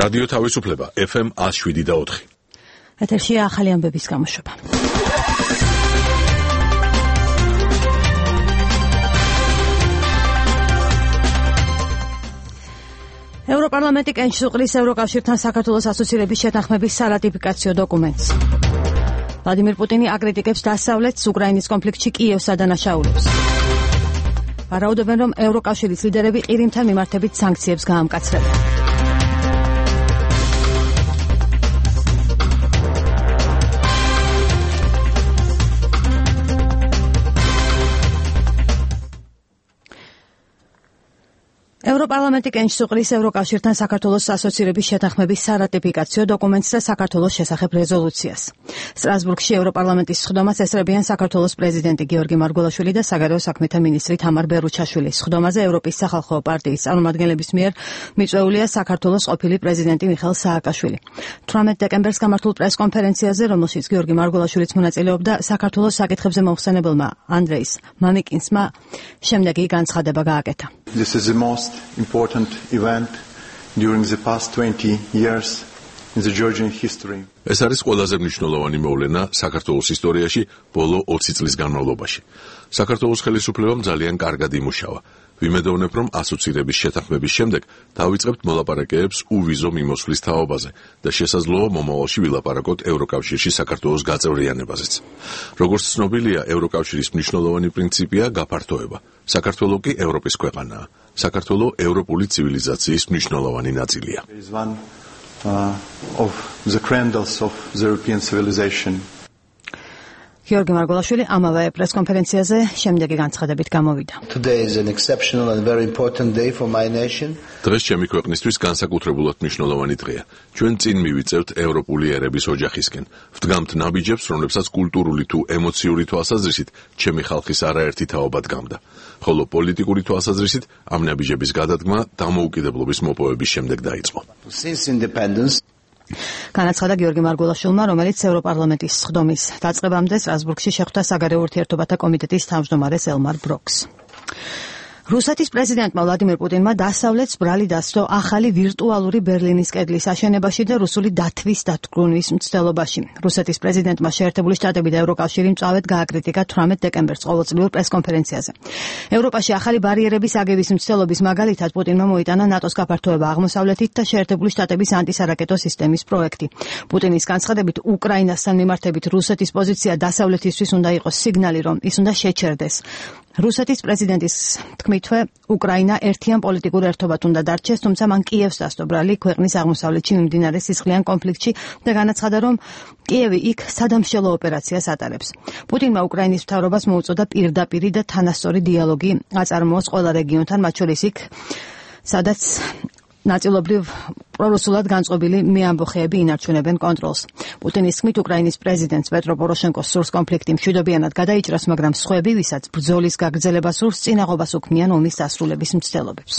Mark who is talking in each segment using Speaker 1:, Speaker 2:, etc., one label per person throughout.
Speaker 1: რადიო თავისუფლება FM 107.4.
Speaker 2: ეთერშია ახალი ამბების გამოშვება. ევროპარლამენტი კენჭს უყრის ევროკავშირთან საქართველოს ასოცირების შეთანხმების სარატიფიკაციო დოკუმენტს. ვლადიმერ პუტინი აკრიტიკებს დასავლეთს უკრაინის კონფლიქტში კიევს ადანაშაულებს. ვარაუდობენ, რომ ევროკავშირის ლიდერები ყირიმთან მიმართებით სანქციებს გაამკაცრებენ. ევროპარლამენტი კენჭს უყრის ევროკავშირთან საქართველოს ასოცირების შეთანხმების სარატიფიკაციო დოკუმენტს და საქართველოს შესახებ რეზოლუციას. სტრასბურგში ევროპარლამენტის სხდომას ესწრებიან საქართველოს პრეზიდენტი გიორგი მარგველაშვილი და საგარეო საქმეთა მინისტრი თამარ ბერუჩაშვილი. სხდომაზე ევროპის სახალხო პარტიის წარმომადგენლების მიერ მიწვეულია საქართველოს ყოფილი პრეზიდენტი მიხეილ სააკაშვილი. 18 დეკემბერს გამართულ პრესკონფერენციაზე, რომელშიც გიორგი მარგველაშვილიც მონაწილეობდა, საქართველოს საკითხებზე მომხსენებელმა ანდრეის მამიკინსმა შემდეგი განცხადება გააკეთა.
Speaker 3: This is the most important event during the past 20 years in the Georgian history.
Speaker 1: ეს არის ყველაზე მნიშვნელოვანი მოვლენა საქართველოს ისტორიაში ბოლო 20 წლის განმავლობაში. საქართველოს ხელისუფლებამ ძალიან კარგად იმუშავა. ვიმედოვნებ, რომ ასოცირების შეთანხმების შემდეგ დავიწყებთ მოლაპარაკებებს უვიზო მიმოსვლის თაობაზე და შესაძლოა მომავალში ვილაპარაკოთ ევროკავშირში საქართველოს გაწევრიანებაზეც. როგორც ცნობილია, ევროკავშირის მნიშვნელოვანი პრინციპია გაფართოება. საქართველო კი ევროპის ქვეყანაა. საქართველო ევროპული ცივილიზაციის მნიშვნელოვანი ნაწილია.
Speaker 3: Of the cradles of the European civilization.
Speaker 2: გიორგი მარგველაშვილი ამავე პრესკონფერენციაზე შემდეგი განცხადებით გამოვიდა.
Speaker 4: Today is an exceptional and very important day for my nation.
Speaker 1: დღეს ჩემი ქვეყნისთვის განსაკუთრებულად მნიშვნელოვანი დღეა. ჩვენ წინ მივიწევთ ევროპული ერების ოჯახისკენ. ვდგამთ ნაბიჯებს, რომლებსაც კულტურული თუ ემოციური თვალსაზრისით ჩემი ხალხის არაერთი თაობა დგამდა. ხოლო პოლიტიკური თვალსაზრისით ამ ნაბიჯების გადადგმა დამოუკიდებლობის მოპოვების შემდეგ დაიწყო.
Speaker 4: Since independence
Speaker 2: განაცხადა გიორგი მარგველაშვილმა, რომელიც ევროპარლამენტის სხდომის დაწყებამდე სტრასბურგში შეხვდა საგარეო ურთიერთობათა კომიტეტის თავმჯდომარეს ელმარ ბროკს. რუსეთის პრეზიდენტმა ვლადიმერ პუტინმა დასავლეთს ბრალი დასდო ახალი ვირტუალური ბერლინის კედლის აშენებაში და რუსული დათვის დათქმის მცდელობაში. რუსეთის პრეზიდენტმა შეერთებული შტატები და ევროკავშირი მწვავედ გააკრიტიკა 18 დეკემბერს ყოველწლიურ პრესკონფერენციაზე. ევროპაში ახალი ბარიერების აგების მცდელობის მაგალითად პუტინმა მოიტანა ნატოს გაფართოება აღმოსავლეთით და შეერთებული შტატების ანტისარაკეტო სისტემის პროექტი. პუტინის განცხადებით, უკრაინასთან მიმართებით რუსეთის პოზიცია დასავლეთისთვის უნდა იყოს სიგნალი, რომ ის უნდა შეჩერდეს. რუსეთის პრეზიდენტის თქმითვე, უკრაინა ერთიან პოლიტიკურ ერთობად უნდა დარჩეს, თუმცა მან კიევს დასდო ბრალი ქვეყნის აღმოსავლეთში მიმდინარე სისხლიან კონფლიქტში და განაცხადა, რომ კიევი იქ სადამშელო ოპერაციას ატარებს. პუტინმა უკრაინის მთავრობას მოუწოდა პირდაპირი და თანასწორი დიალოგი აწარმოოს ყველა რეგიონთან, მათ შორის იქ, სადაც ნაწილობრივ პრორუსულად განწყობილი მეამბოხეები ინარჩუნებენ კონტროლს. პუტინის თქმით, უკრაინის პრეზიდენტს პეტრო პოროშენკოს სურს კონფლიქტი მშვიდობიანად გადაიჭრას, მაგრამ სხვები, ვისაც ბრძოლის გაგრძელებას სურს, წინაღობას უქმნიან ომის დასრულების მცდელობებს.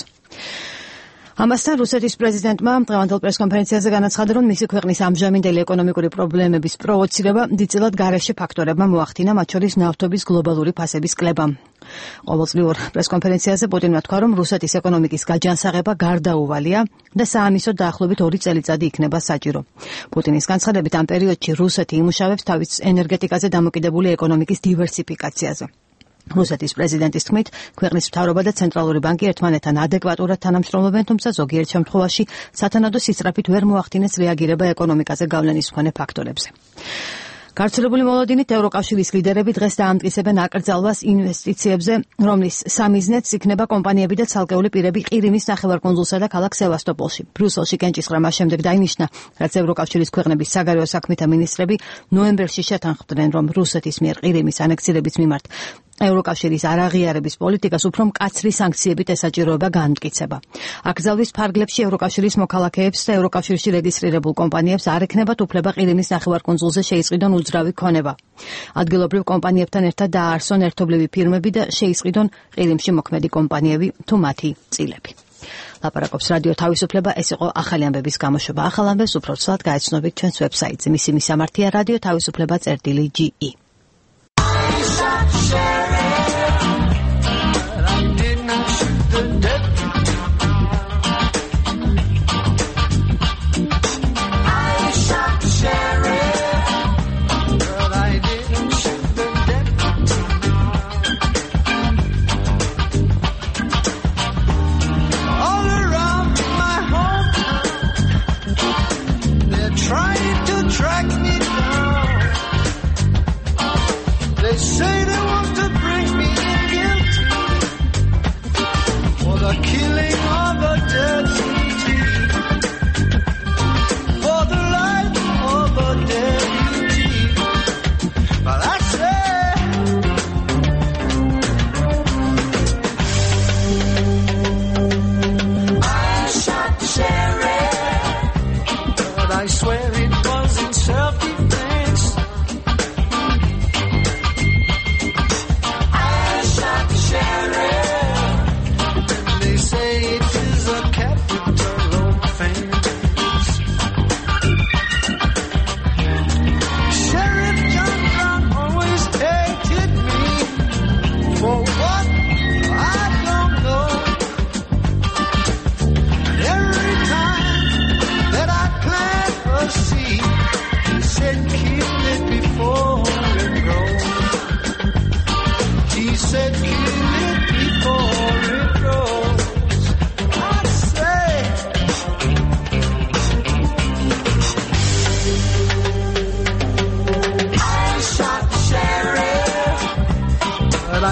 Speaker 2: ამასთან რუსეთის პრეზიდენტმა დღევანდელ პრესკონფერენციაზე განაცხადა, რომ მისი ქვეყნის ამჟამინდელი ეკონომიკური პრობლემების პროვოცირება დიდწილად გარეშე ფაქტორებმა მოახდინა, მათ შორის ნავთობის გლობალური ფასების კლებამ. ყოველწლიურ პრესკონფერენციაზე პუტინმა თქვა, რომ რუსეთის ეკონომიკის გაჯანსაღება გარდაუვალია და საამისოდ დაახლოებით 2 წელიწადი იქნება საჭირო. პუტინის განცხადებით, ამ პერიოდში რუსეთი იმუშავებს თავის ენერგეტიკაზე დამოკიდებული ეკონომიკის დივერსიფიკაციაზე. რუსეთის პრეზიდენტის თქმით, ქვეყნის მთავრობა და ცენტრალური ბანკი ერთმანეთთან ადეკვატურად თანამშრომლობენ, თუმცა ზოგიერთ შემთხვევაში სათანადო სისწრაფით ვერ მოახდინეს რეაგირება ეკონომიკაზე გავლენის მქონე ფაქტორებზე. გავრცელებული მოლოდინით ევროკავშირის ლიდერები დღეს დაამტკიცებენ აკრძალვას ინვესტიციებზე, რომლის სამიზნეც იქნება კომპანიები და ცალკეული პირები ყირიმის ნახევარკუნძულსა და ქალაქ სევასტოპოლში. ბრიუსელში კენჭისყრა მას შემდეგ დაინიშნა, რაც ევროკავშირის ქვეყნების საგარეო საქმეთა მინისტრები ნოემბერში შეთანხმდნენ, რომ რუსეთის მიერ ყირიმის ანექსირების მიმართ ევროკავშირის არაღიარების პოლიტიკას უფრო მკაცრი სანქციებით ესაჭიროება განმტკიცება. აკრძალვის ფარგლებში ევროკავშირის მოქალაქეებს და ევროკავშირში რეგისტრირებულ კომპანიებს არ ექნებათ უფლება ყირიმის ნახევარკუნძულზე შეისყიდონ უძრავი ქონება. ადგილობრივ კომპანიებთან ერთად დააარსონ ერთობლივი ფირმები და შეისყიდონ ყირიმში მოქმედი კომპანიები თუ მათი წილები. ლაპარაკობს რადიო თავისუფლება, ეს იყო ახალი ამბების გამოშვება. ახალ ამბებს უფრო ცუდად გაეცნობით ჩვენს ვებსაიტზე. მისი მისამართია რადიო თავისუფლება.ge.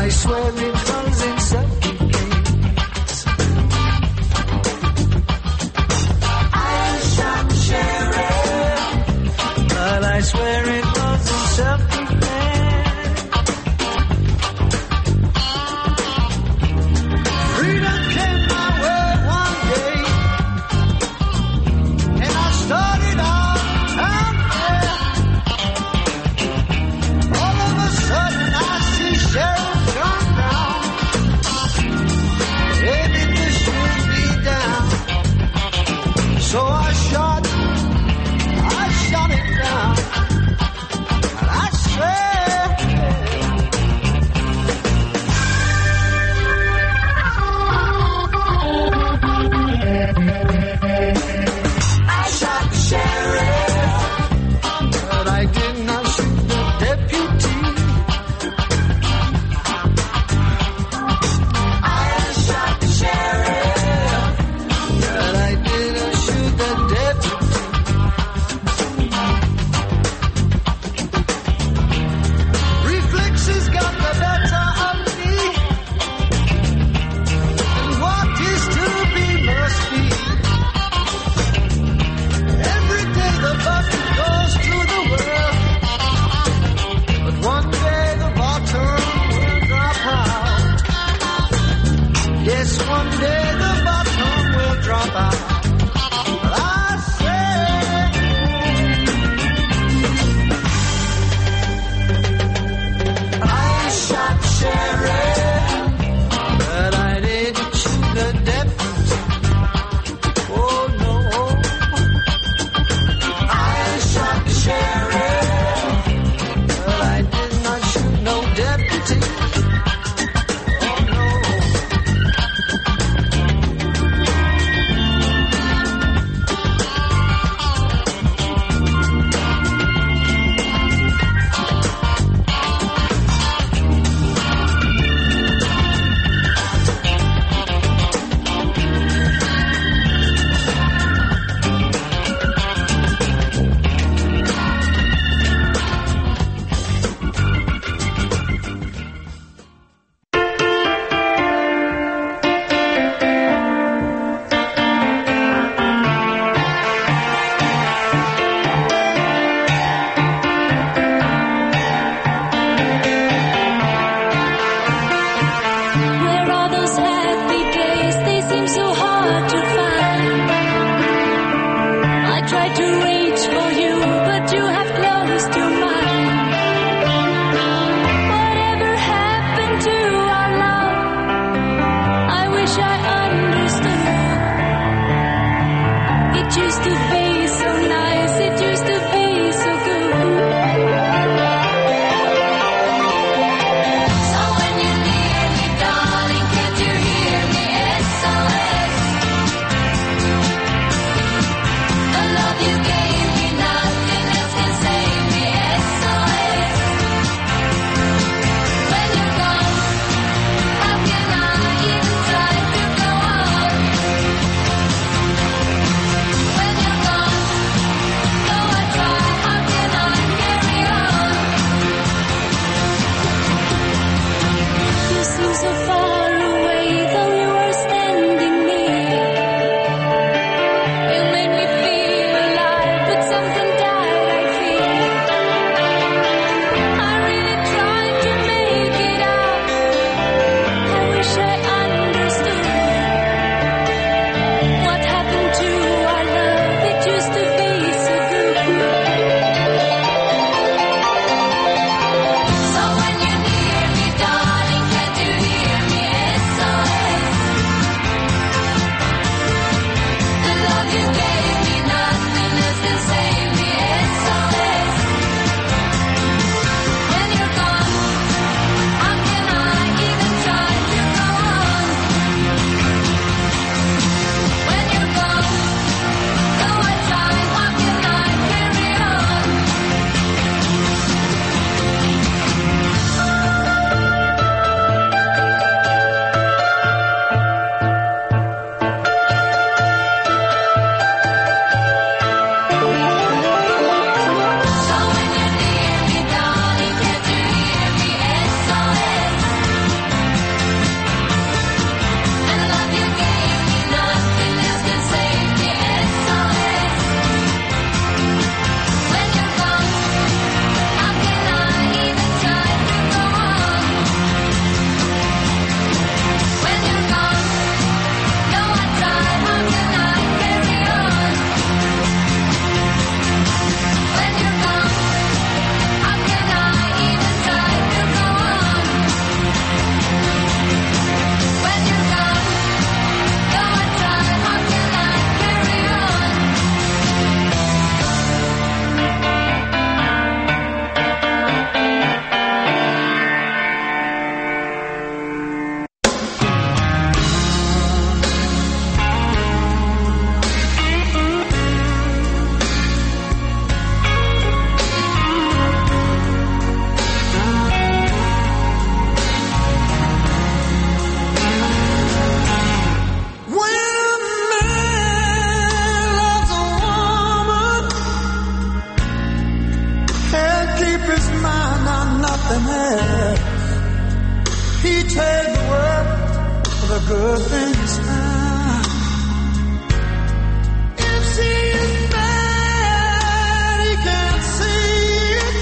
Speaker 5: I swear it was in self-defense. I shot sheriff, but I swear it was in self-defense. Freedom came my way one day, and I started out there. All of a sudden I see sheriff come down. trade the world for the good things found. If she is bad, he can't see it.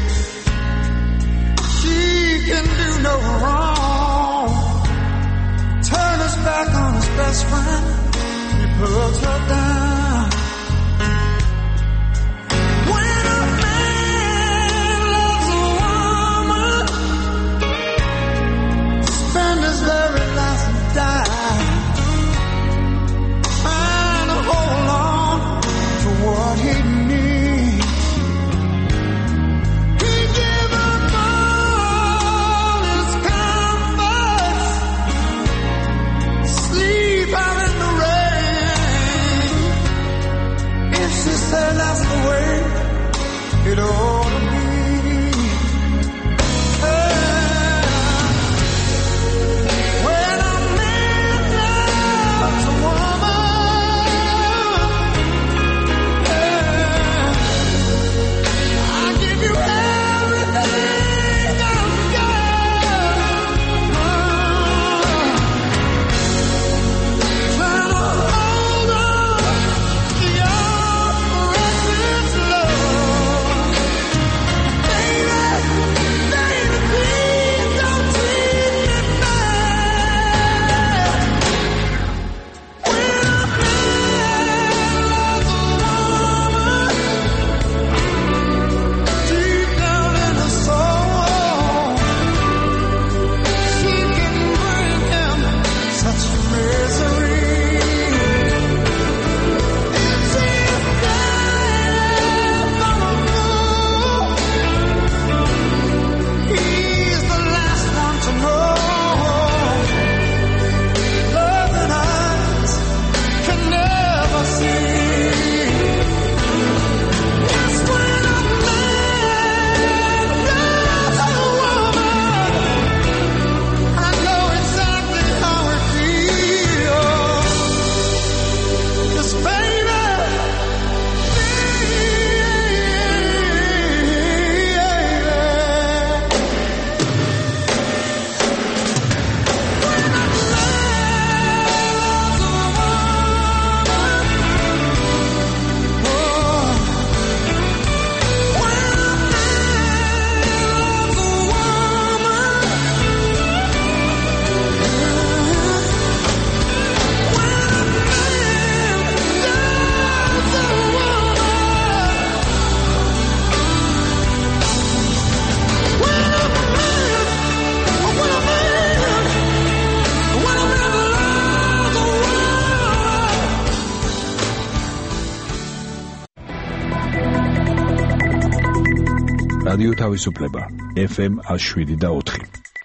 Speaker 5: She can do no wrong. Turn his back on his best friend, he puts her down. When a man loves a woman, spend his very last dime trying to hold on to what he needs. He gave up all his comforts, sleep out in the rain. If she said that's the way it ought to be. When a man loves a woman, I give you everything I've got. Trying to hold on to your precious love. Baby, baby, please don't treat me bad. When a man loves a woman, deep down in her soul, she can bring him such misery. If she's bad for a fool, he's the last one to know. Love and eyes can never see. Yes, when a man loves a woman, I know exactly how it feels. 'Cause baby,
Speaker 6: რადიო თავისუფლება FM 107.4.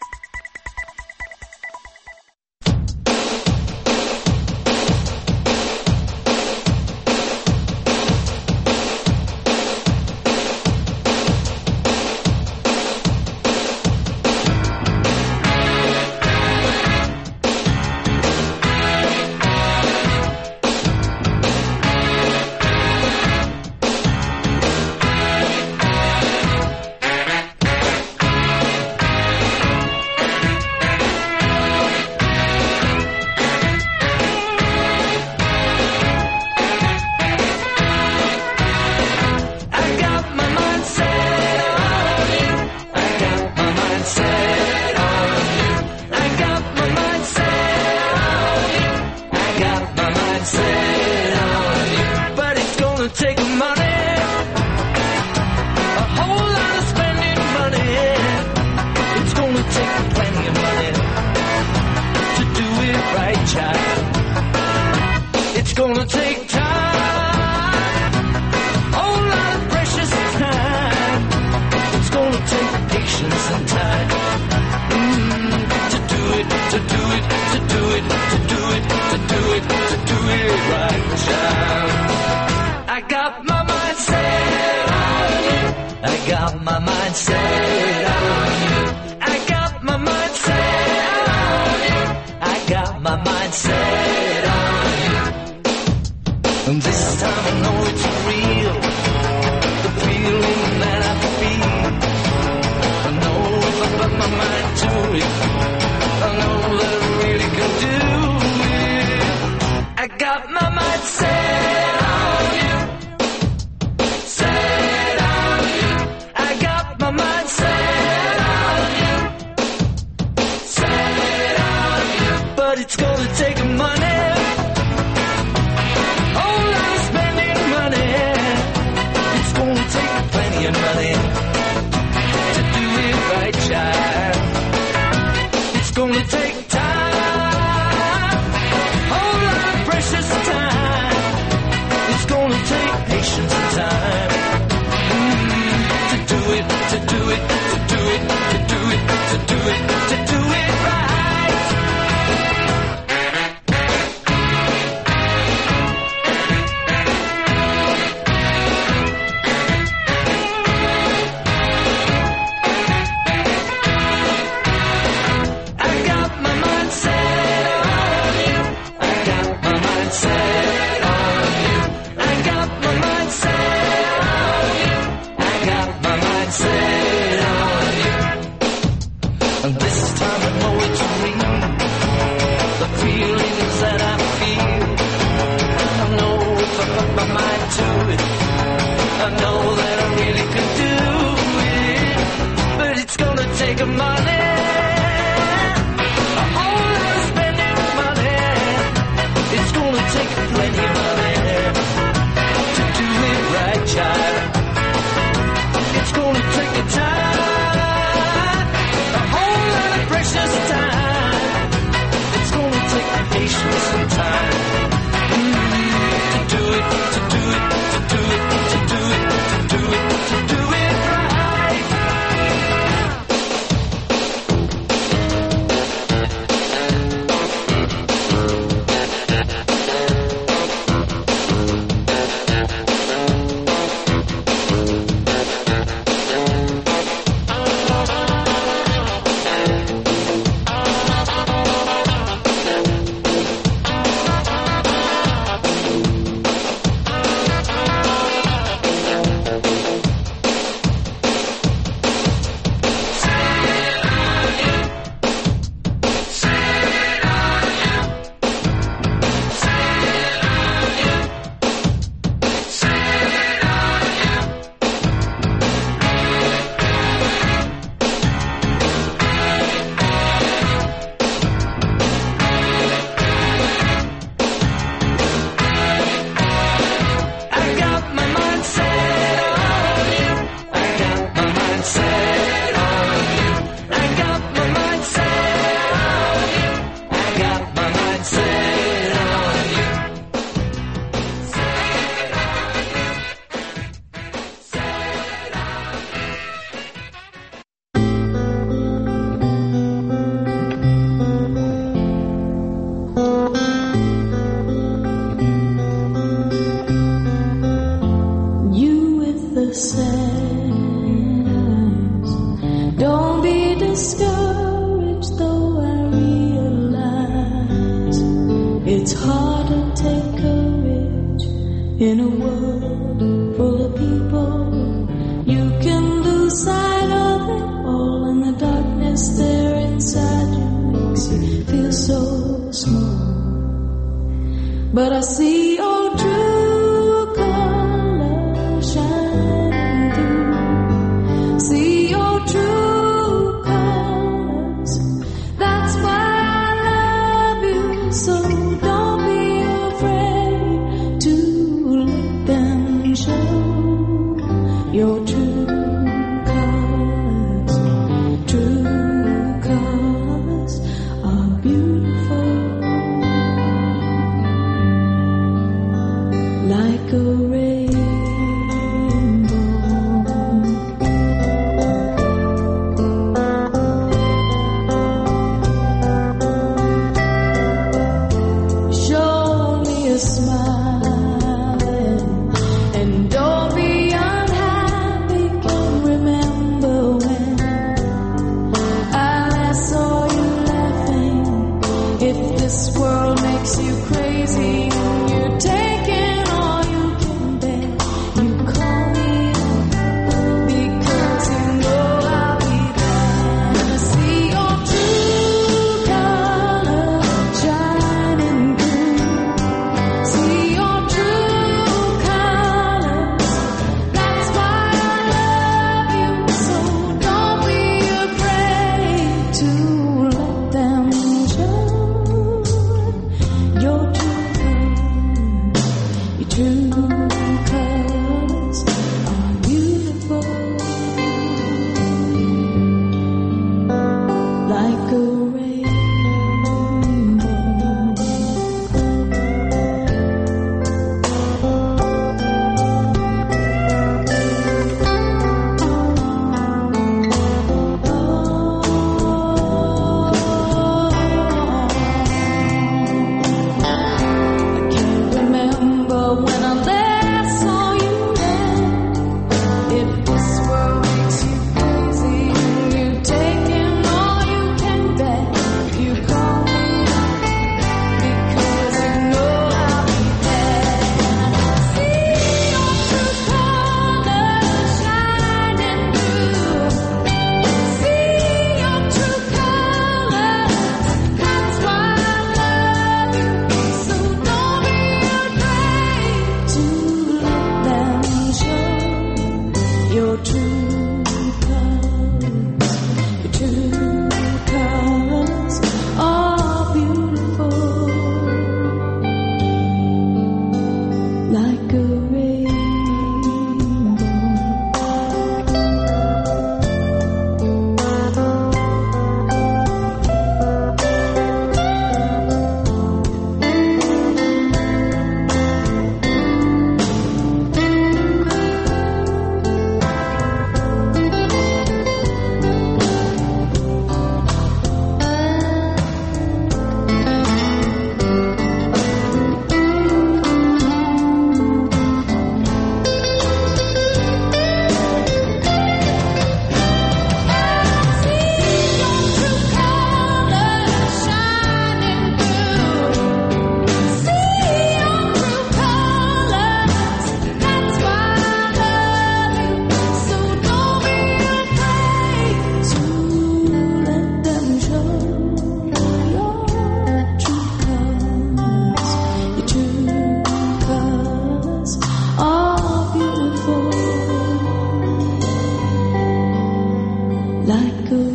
Speaker 5: And this time I know it's real, the feeling that I feel. I know if I put my mind to it, got my mind set on you. Set on you. I got my mind set on you. Set on you. But it's gonna take money. Whole lot of spending money. It's gonna take plenty of money to do it right, child. It's gonna take time. Whole lot of precious time. It's gonna take patience and time. To do it, to do it, to do it, to do it, to do it, to do it right. I got my mind set on you. I got my mind set on you. I got my mind set on you. I got my mind set on you. And this time I know it's real. The feelings that I feel. I know if I put my mind to it, I know that I really can do it. But it's gonna take money. A whole lot of spending money. It's gonna take plenty of money to do it right, child. It's gonna take a time, a whole lot of precious time. It's gonna take patience and time to do it, to do it, to do it, to do it, to do it, to do it right. I got my mind set on you. I got my mind set on you. I got my mind set on you. I got my mind set on you.
Speaker 7: You with the sands. Don't be discouraged, though I realize it's hard to take courage in a world full of people. You can lose sight of it all, and the darkness there inside you makes you feel so small. But I see your true colors shining through. See your true colors. That's why I love you. So don't be afraid to let them show your true colors. True colors are beautiful. true colors are beautiful, like a rainbow. Like a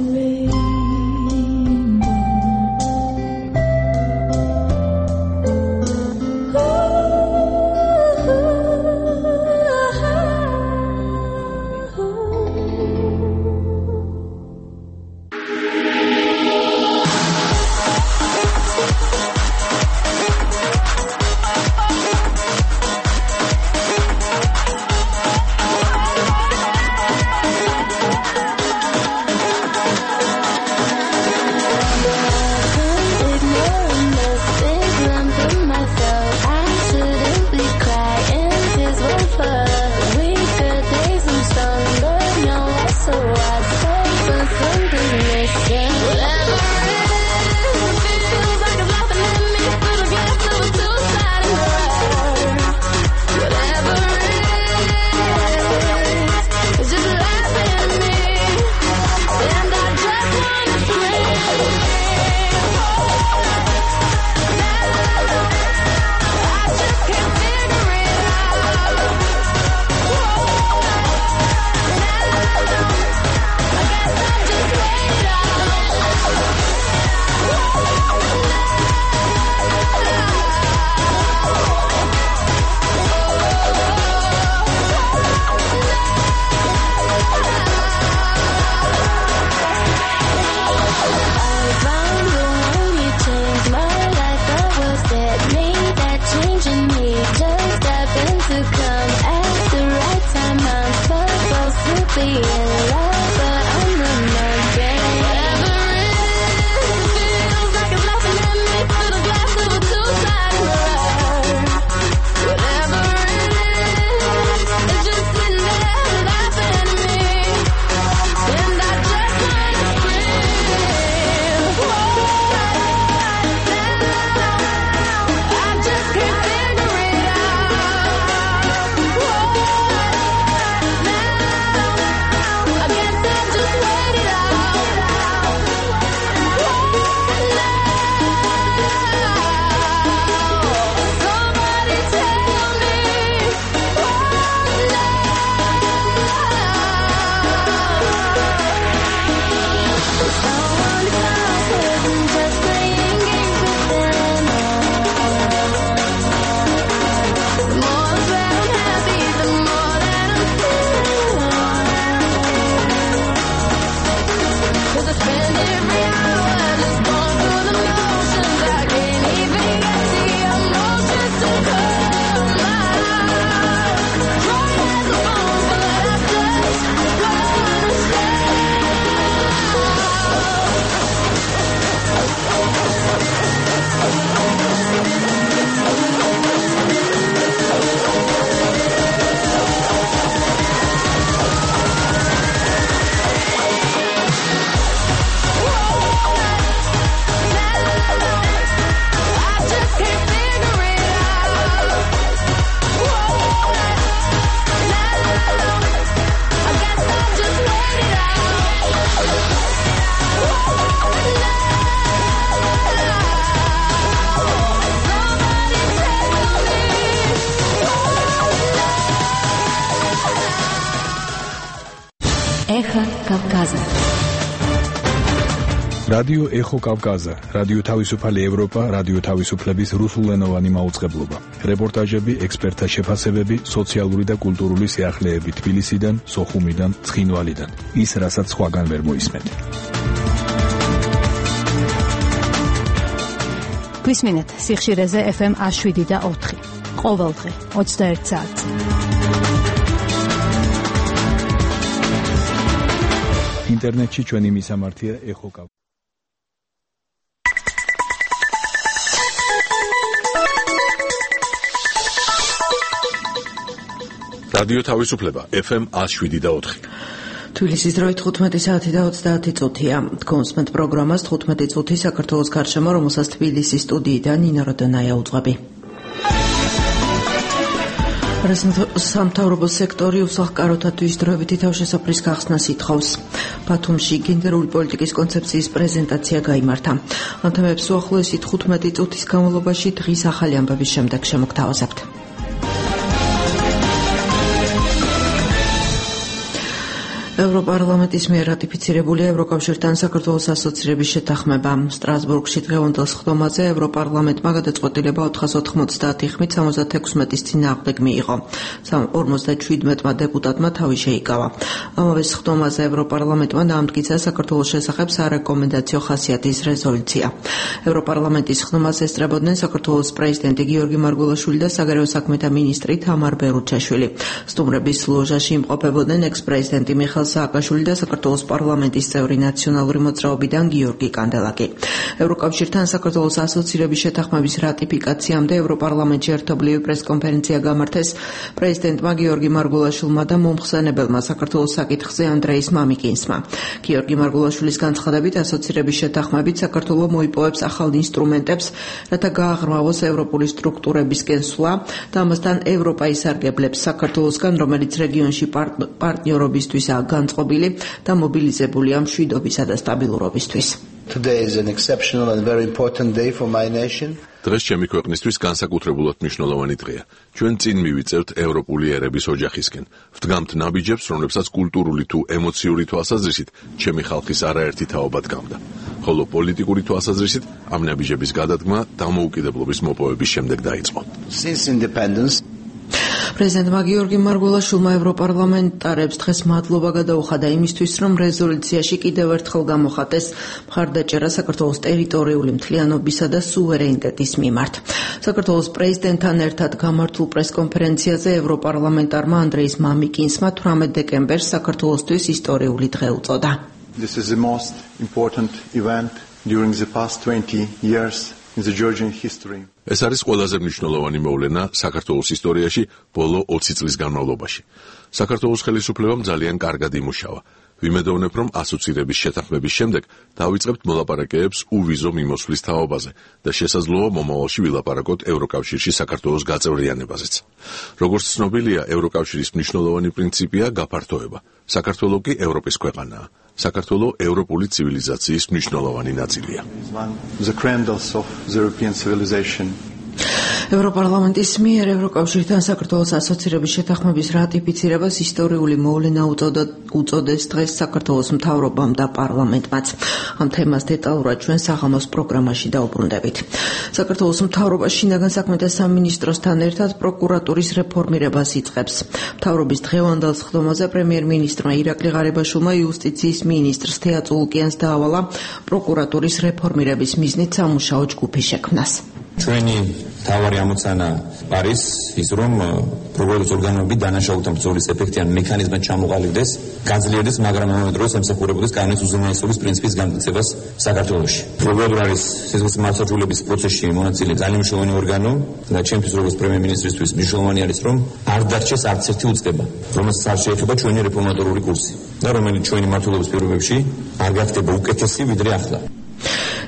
Speaker 8: Эхо Кавказа.
Speaker 6: რადიო ეხო კავკაზა, რადიო თავისუფალი ევროპა, რადიო თავისუფლების რუსულენოვანი მაუწყებლობა. რეპორტაჟები, ექსპერტთა შეფასებები, სოციალური და კულტურული სიახლეები თბილისიდან, სოხუმიდან, ცხინვალიდან. ის, რასაც სხვაგან ვერ მოისმენთ.
Speaker 2: გვისმინეთ სიხშირეზე FM 107.4. ყოველდღე 21 საათზე.
Speaker 6: ინტერნეტში ჩვენი მისამართია ეხო კავკაზა.
Speaker 1: რადიო თავისუფლება FM 107.4.
Speaker 8: თბილისის დროით 15 საათი და 30 წუთია. კონსმენტ პროგრამას 15 წუთი საქართველოს გარშემო, რომელსაც თბილისის სტუდიიდან ნინა როდონაია უძღვები. სამთავრობო სექტორი უსახლკაროთათვის დროებითი თავშესაფრის გახსნას ითხოვს. ბათუმში გენდერული პოლიტიკის კონცეფციის პრეზენტაცია გაიმართა. ამ თემებს უახლოესი 15 წუთის განმავლობაში დღის ახალი ამბების შემდეგ შემოგთავაზებთ. ევროპარლამენტის მიერ რატიფიცირებული ევროკავშირთან საქართველოს ასოცირების შეთანხმება. სტრასბურგში დღევანდელ სხდომაზე ევროპარლამენტმა გადაწყვეტილება 490 ხმით 76-ის წინააღმდეგ მიიღო. 57 დეპუტატმა თავი შეიკავა. ამავე სხდომაზე ევროპარლამენტმა დაამტკიცა საქართველოს შესახებ სარეკომენდაციო ხასიათის რეზოლუცია. ევროპარლამენტის სხდომას ესწრებოდნენ საქართველოს პრეზიდენტი გიორგი მარგველაშვილი და საგარეო საქმეთა მინისტრი თამარ ბერუჩაშვილი. სტუმრების ლოჟაში იმყოფებოდნენ ექს-პრეზიდენტი მიხეილ სააკაშვილი და საქართველოს პარლამენტის წევრი ნაციონალური მოძრაობიდან გიორგი კანდელაკი. ევროკავშირთან საქართველოს ასოცირების შეთანხმების რატიფიკაციამდე ევროპარლამენტში ერთობლივი პრესკონფერენცია გამართეს პრეზიდენტმა გიორგი მარგველაშვილმა და მომხსენებელმა საქართველოს საკითხზე ანდრეის მამიკინსმა. გიორგი მარგველაშვილის განცხადებით, ასოცირების შეთანხმებით საქართველო მოიპოვებს ახალ ინსტრუმენტებს, რათა გააღრმავოს ევროპული სტრუქტურებისკენ სვლა და ამასთან ევროპა ისარგებლებს საქართველოსგან, რომელიც რეგიონში პარტნიორობისთვისაა განწყობილი და მობილიზებულია მშვიდობისა და სტაბილურობისთვის.
Speaker 4: Today is an exceptional and very important day for my nation.
Speaker 1: დღეს ჩემი ქვეყნისთვის განსაკუთრებულად მნიშვნელოვანი დღეა. ჩვენ წინ მივიწევთ ევროპული ერების ოჯახისკენ. ვდგამთ ნაბიჯებს, რომლებსაც კულტურული თუ ემოციური თვალსაზრისით ჩემი ხალხის არაერთი თაობა დგამდა. ხოლო პოლიტიკური თვალსაზრისით ამ ნაბიჯების გადადგმა დამოუკიდებლობის მოპოვების შემდეგ დაიწყო.
Speaker 4: Since independence,
Speaker 8: პრეზიდენტმა გიორგი მარგველაშვილმა ევროპარლამენტარებს დღეს მადლობა გადაუხადა იმისთვის, რომ რეზოლუციაში კიდევ ერთხელ გამოხატეს მხარდაჭერა საქართველოს ტერიტორიული მთლიანობისა და სუვერენიტეტის მიმართ. საქართველოს პრეზიდენტთან ერთად გამართულ პრესკონფერენციაზე ევროპარლამენტარმა ანდრეის მამიკინსმა 18 დეკემბერს საქართველოსთვის ისტორიული დღე უწოდა.
Speaker 3: This is the most important event during the past 20 years in the Georgian history.
Speaker 1: ეს არის ყველაზე მნიშვნელოვანი მოვლენა საქართველოს ისტორიაში ბოლო 20 წლის განმავლობაში. საქართველოს ხელისუფლებამ ძალიან კარგად იმუშავა. ვიმედოვნებ, რომ ასოცირების შეთანხმების შემდეგ დავიწყებთ მოლაპარაკებებს უვიზო მიმოსვლის თაობაზე და შესაძლოა მომავალში ვილაპარაკოთ ევროკავშირში საქართველოს გაწევრიანებაზეც. როგორც ცნობილია, ევროკავშირის მნიშვნელოვანი პრინციპია გაფართოება. საქართველო კი ევროპის ქვეყანაა. საქართველო ევროპული ცივილიზაციის მნიშვნელოვანი ნაწილია.
Speaker 3: One of the cradles of the European civilization.
Speaker 8: ევროპარლამენტის მიერ ევროკავშირთან საქართველოს ასოცირების შეთანხმების რატიფიცირებას ისტორიული მოვლენა უწოდეს დღეს საქართველოს მთავრობამ და პარლამენტმაც. ამ თემას დეტალურად ჩვენ საღამოს პროგრამაში დაუბრუნდებით. საქართველოს მთავრობა შინაგან საქმეთა სამინისტროსთან ერთად პროკურატურის რეფორმირებას იწყებს. მთავრობის დღევანდელ სხდომაზე პრემიერ-მინისტრმა ირაკლი ღარიბაშვილმა იუსტიციის მინისტრს თეა წულუკიანს დაავალა პროკურატურის რეფორმირების მიზნით სამუშაო ჯგუფის შექმნას.
Speaker 9: ჩვენი თავარი ამოცანა არის ის, რომ პროკურატურის ორგანოები დანაშაულთა ბრძოლის ეფექტიან მექანიზმად ჩამოყალიბდეს, გაძლიერდეს, მაგრამ ამავე დროს ემსახურებოდეს კანონის უზენაესობის პრინციპის განმტკიცებას საქართველოში. პროკურატურა არის სიცოცხლის მართლმსაჯულების პროცესში მონაწილე ძალიან მნიშვნელოვანი ორგანო და ჩემთვის როგორც პრემიერ-მინისტრისთვის მნიშვნელოვანი არის, რომ არ დარჩეს არც ერთი უწყება, რომელსაც არ შეეხება ჩვენი რეფორმატორული კურსი და რომელიც ჩვენი მმართველობის პირობებში არ გახდება უკეთესი ვიდრე ახლა.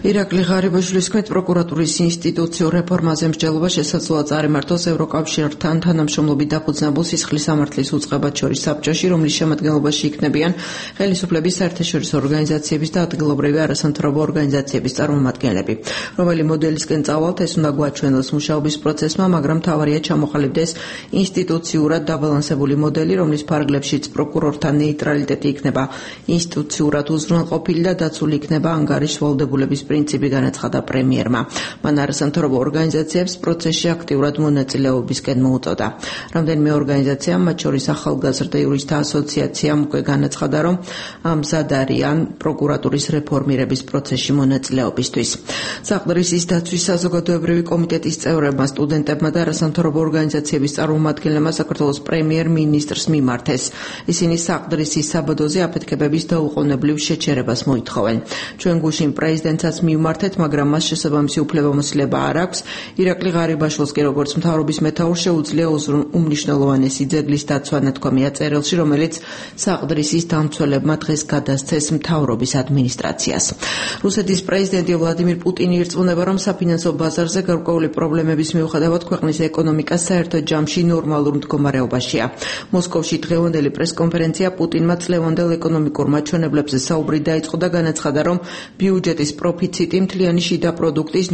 Speaker 8: ირაკლი ღარიბაშვილის თქმით, პროკურატურის ინსტიტუციურ რეფორმაზე მსჯელობა შესაძლოა წარიმართოს ევროკავშირთან თანამშრომლობით დაფუძნებულ სისხლის სამართლის უწყებად შორის საბჭოში, რომლის შემადგენლობაში იქნებიან ხელისუფლების საერთაშორისო ორგანიზაციების და ადგილობრივი არასამთავრობო ორგანიზაციების წარმომადგენლები. Რომელი მოდელისკენ წავალთ, ეს უნდა გვაჩვენოს მუშაობის პროცესმა, მაგრამ მთავარია ჩამოყალიბდეს ინსტიტუციურად დაბალანსებული მოდელი, რომლის ფარგლებშიც პროკურორთან ნეიტრალიტეტი იქნება ინსტიტუციურად უზრუნველყოფილი და დაცული იქნება ანგარიშ ვალდებულების პრინციპი, განაცხადა პრემიერმა. მან არასამთავრობო ორგანიზაციებს პროცესში აქტიურად მონაწილეობისკენ მოუწოდა. რამდენიმე ორგანიზაციამ, მათ შორის ახალგაზრდა იურისტთა ასოციაციამ უკვე განაცხადა, რომ მზად არიან პროკურატურის რეფორმირების პროცესში მონაწილეობისთვის. საყდრისის დაცვის საზოგადოებრივი კომიტეტის წევრებმა, სტუდენტებმა და არასამთავრობო ორგანიზაციების წარმომადგენლებმა საქართველოს პრემიერ-მინისტრს მიმართეს. ისინი საყდრისის საბადოზე აფეთქებების დაუყოვნებლივ შეჩერებას მოითხოვენ. ჩვენ გუშინ პრეზიდენტსაც მივმართეთ, მაგრამ მას შესაბამისი უფლებამოსილება არ აქვს. ირაკლი ღარიბაშვილს კი როგორც მთავრობის მეთაურს შეუძლია უმნიშვნელოვანესი ძეგლის დაცვა, ნათქვამია წერილში, რომელიც საყდრისის დამცველებმა დღეს გადასცეს მთავრობის ადმინისტრაციას. რუსეთის პრეზიდენტი ვლადიმირ პუტინი ირწმუნება, რომ საფინანსო ბაზარზე გარკვეული პრობლემების მიუხედავად ქვეყნის ეკონომიკა საერთო ჯამში ნორმალურ მდგომარეობაშია. მოსკოვში დღევანდელი პრესკონფერენცია პუტინმა წლევანდელ ეკონომიკურ მაჩვენებლებზე საუბრი დაიწყო და განაცხადა, რომ ბიუჯეტის პროფიციტი მთლიანი შიდა პროდუქტის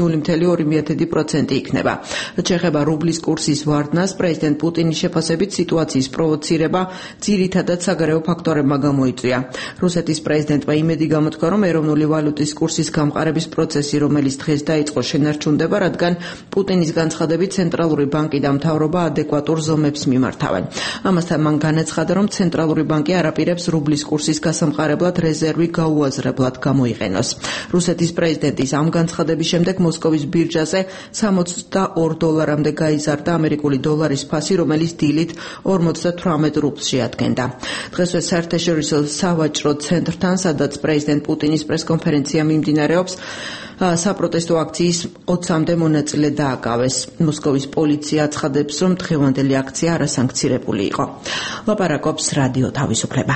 Speaker 8: 0,2% იქნება. შეეხება რუბლის კურსის ვარდნას, პრეზიდენტ პუტინის შეფასებით სიტუაციის პროვოცირება ძირითადად საგარეო ფაქტორებმა გამოიწვია. რუსეთის პრეზიდენტმა იმედი გამოთქვა, რომ ეროვნული ვალუტის კურსის გამყარების პროცესი, რომელიც დღეს დაიწყო, შენარჩუნდება, რადგან პუტინის განცხადებით ცენტრალური ბანკი და მთავრობა ადეკვატურ ზომებს მიმართავენ. ამასთან მან განაცხადა, რომ ცენტრალური ბანკი არ აპირებს რუბლის კურსის გასამყარებლად რეზერვი გაუაზრებლად გამოიყენოს. რუსეთის პრეზიდენტის ამ განცხადების შემდეგ მოსკოვის ბირჟაზე $62 გაიზარდა ამერიკული დოლარის ფასი, რომელიც დილით 58 რუბლს შეადგენდა. დღესვე საერთაშორისო სავაჭრო ცენტრთან, სადაც პრეზიდენტ პუტინის პრესკონფერენცია მიმდინარეობს, საპროტესტო აქციის 20-მდე მონაწილე დააკავეს. მოსკოვის პოლიცია აცხადებს, რომ დღევანდელი აქცია არასანქცირებული იყო. ლაპარაკობს რადიო თავისუფლება.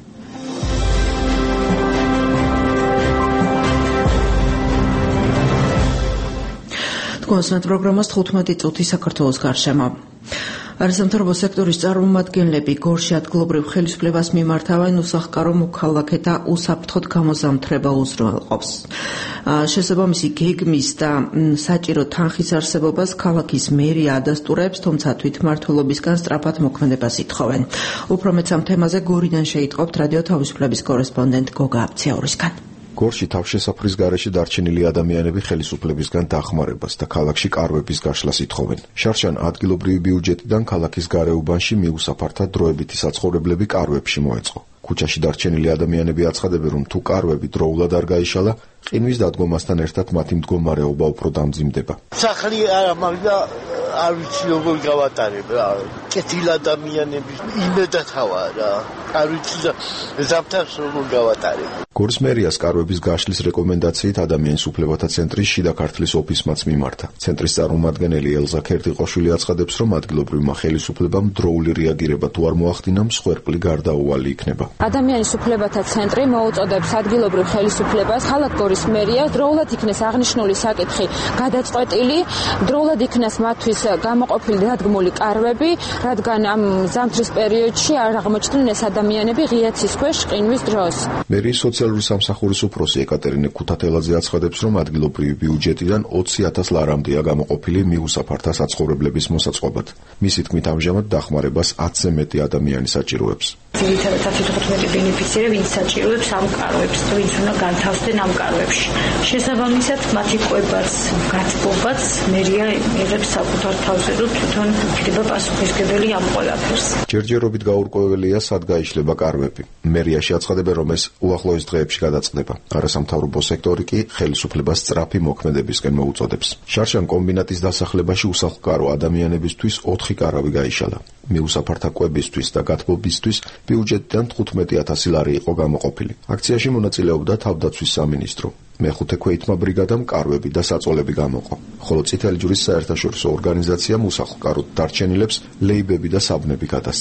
Speaker 8: კონსულტანტ პროგრამას 15 წუთი საქართველოს გარშემო. არასამთავრობო სექტორის წარმომადგენლები გორში ადგილობრივ ხელისუფლებას მიმართავენ უსახკარო მოქალაქეთა უსაფრთხოდ გამოზამთრება უზრუნველყოფს. შესაბამისი გეგმის და საჭირო თანხის არსებობას ქალაქის მერია ადასტურებს, თუმცა თვითმმართველობისგან სწრაფად მოქმედებას ითხოვენ. უფრო მეც ამ თემაზე გორიდან შეიტყობთ რადიო თავისუფლების კორესპონდენტ გოგა აბციაურისგან.
Speaker 10: გორში თავშესაფრის გარეშე დარჩენილი ადამიანები ხელისუფლებისგან დახმარებას და ქალაქში კარვების გაშლას ითხოვენ. შარშან ადგილობრივი ბიუჯეტიდან ქალაქის გარეუბანში მიუსაფართა დროებითი საცხოვრებლები კარვებში მოეწყო. ქუჩაში დარჩენილი ადამიანები აცხადებენ, რომ თუ კარვები დროულად არ გაიშალა, ყინვის დადგომასთან ერთად მათი მდგომარეობა უფრო დამძიმდება.
Speaker 11: სახლი არ მაგდა არ ვიცი როგორ გავატარებ რა. კეთილ ადამიანების იმედათავა რა. არ ვიცი ზამთარს როგორ გავატარებ.
Speaker 10: გორის მერიას კარვების გაშლის რეკომენდაციით ადამიანის უფლებათა ცენტრის შიდა ქართლის ოფისმაც მიმართა. ცენტრის წარმომადგენელი ელზა ქერტიყოშვილი აცხადებს, რომ ადგილობრივმა ხელისუფლებამ დროული რეაგირება თუ არ მოახდინა, მსხვერპლი გარდაუვალი იქნება.
Speaker 12: ადამიანის უფლებათა ცენტრი მოუწოდებს ადგილობრივ ხელისუფლებას ქალაქ გორის მერიას დროულად იქნეს აღნიშნული საკითხი გადაწყვეტილი, დროულად იქნეს მათთვის გამოყოფილი დადგმული კარვები, რადგან ამ ზამთრის პერიოდში არ აღმოჩნდნენ ეს ადამიანები ღია ცის ქვეშ ყინვის დროს.
Speaker 10: მერიის სოციალური სამსახურის უფროსი ეკატერინე ქუთათელაძე აცხადებს, რომ ადგილობრივი ბიუჯეტიდან 20,000 ლარამდეა გამოყოფილი მიუსაფართა საცხოვრებლების მოსაწყობად. მისი თქმით, ამჟამად დახმარებას 10-ზე მეტი ადამიანი საჭიროებს.
Speaker 13: ძირითადად 15 ბენეფიციარი, ვინც საჭიროებს ამ კარვებს, ვინც უნდა განთავსდნენ ამ კარვებში. შესაბამისად, მათი კვებაც, გათბობაც მერია იღებს საკუთარ თავზე, რომ თვითონ იქნება პასუხისმგებელი ამ ყველაფერს.
Speaker 10: ჯერჯერობით გაურკვეველია, სად გაიშლება კარვები. მერიაში აცხადებენ, რომ ეს უახლოეს დღეებში გადაწყდება. არასამთავრობო სექტორი კი ხელისუფლებას სწრაფი მოქმედებისკენ მოუწოდებს. შარშან კომბინატის დასახლებაში უსახლკარო ადამიანებისთვის 4 კარავი გაიშალა. მიუსაფართა კვებისთვის და გათბობისთვის ბიუჯეტიდან 15,000 ლარი იყო გამოყოფილი. აქციაში მონაწილეობდა თავდაცვის სამინისტრო. მეხუთე ქვეითმა ბრიგადამ კარვები და საწოლები გამოყო. ხოლო წითელი ჯვრის საერთაშორისო ორგანიზაციამ უსახლკაროდ დარჩენილებს ლეიბები და საბნები გადასცა.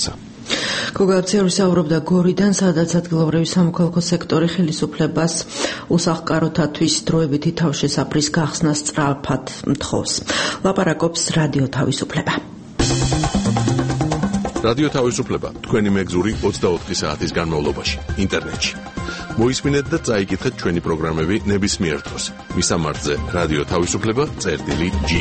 Speaker 8: გოგაცეური საუბრობდა გორიდან, სადაც ადგილობრივი სამოქალაქო სექტორი ხელისუფლებას უსახლკაროთათვის დროებითი თავშესაფრის გახსნას სწრაფად მთხოვს. ლაპარაკობს რადიო თავისუფლება.
Speaker 1: რადიო თავისუფლება თქვენი მეგზური 24 საათის განმავლობაში ინტერნეტში. მოისმინეთ და წაიკითხეთ ჩვენი პროგრამები ნებისმიერ დროს. მისამართზე რადიო თავისუფლება.ge.